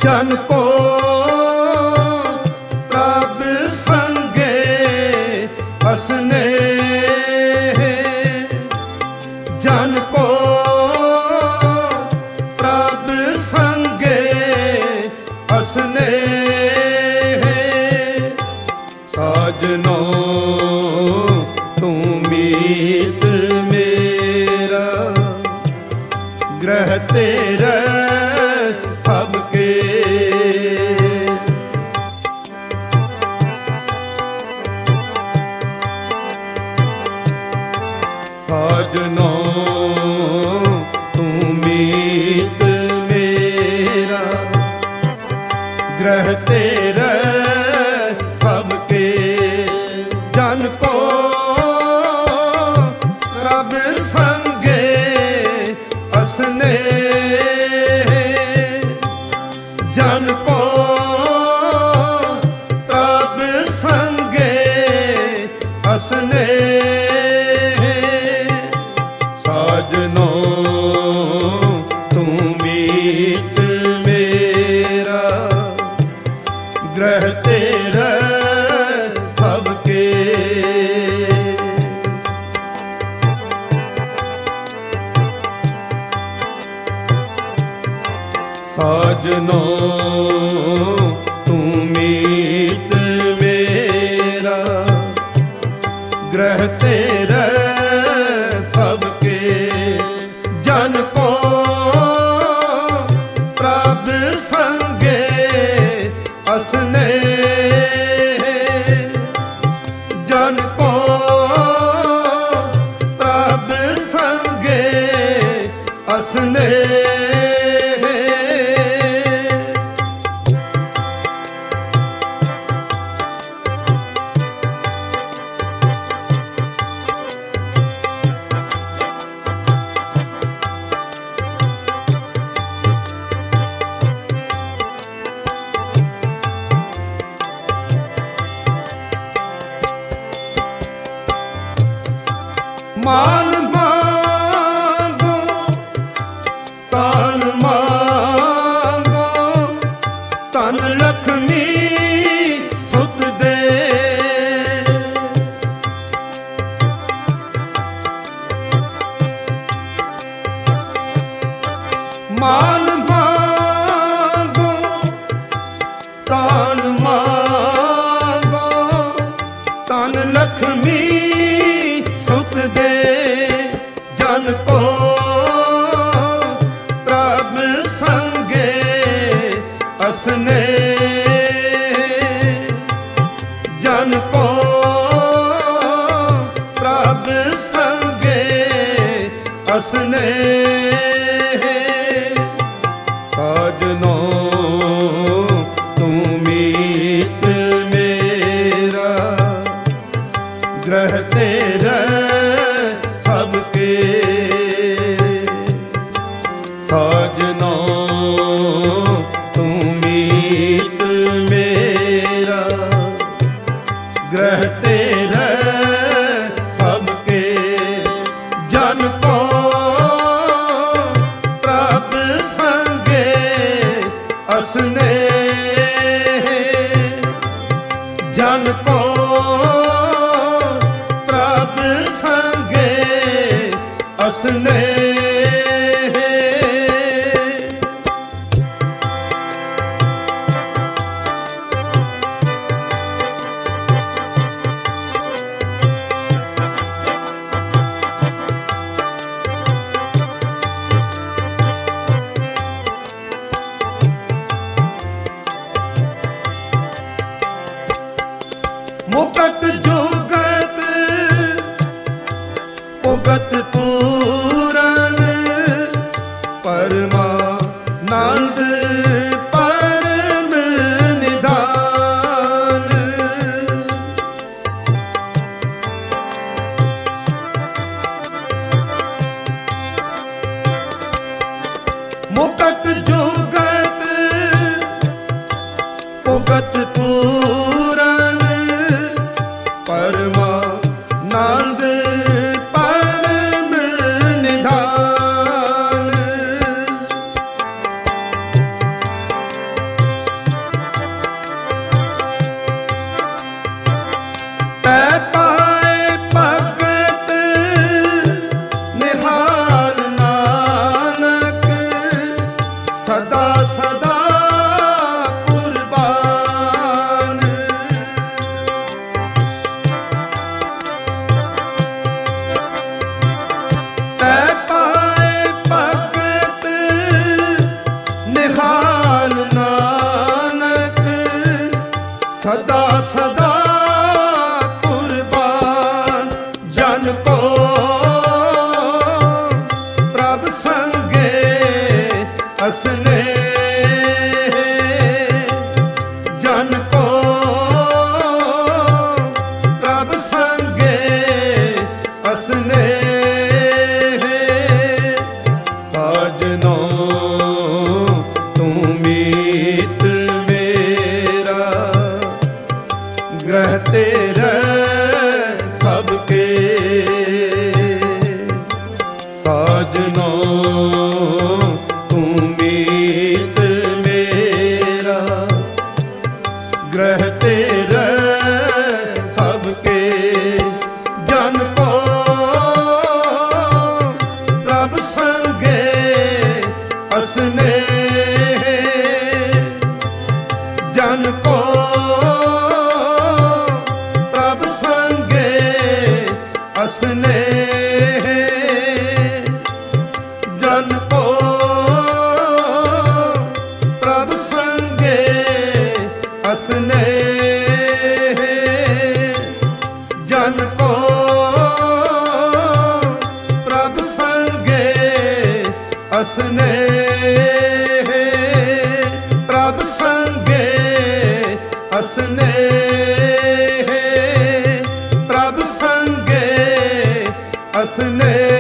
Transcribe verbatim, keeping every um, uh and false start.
जन को प्रभ संगे असने, जन को प्रभ संगे असने। साजनो तू मीत मेरा, ग्रह तेरा सबके। साजनो तू मीत मेरा, ग्रह तेरा सबके। जन को प्रभ संगे असने, जन को प्रभ संगे असने। साजनो तू मीत मेरा, ग्रह तेरा सबके। साजनो तू मीत मेरा, ग्रह तेरा सबके। जन को प्रभ संगे असने, जन को प्रभ संगे असने। मान मांगो तान मांगो, तन लक्ष्मी सुख दे। मान मांगो तान मांगो, तन लक्ष्मी सुख दे। जन को प्रभ संगे असने, जन को प्रभ संगे असने। साजनो तू मीत मेरा, ग्रह तेरा सबके। साजनो तू मीत मेरा, ग्रह तेरा सबके। जन को प्रभ संगे असने, जन को प्रभ संगे असने। मुकत जुगत उगत पूरन, को प्रभ संगे स्नेह, जन को प्रभ संगे स्नेह। साजनो तू मीत मेरा, ग्रह तेरे सबके। साजनो तू मीत मेरा, ग्रह तेरे सबके। जन को प्रभ संगे स्नेह, जन को प्रभ संगे स्नेह, जन को प्रभ संगे स्नेह, जन को प्रभ संगे स्नेह। प्रभ संगे स्नेह, प्रभ संगे स्नेह।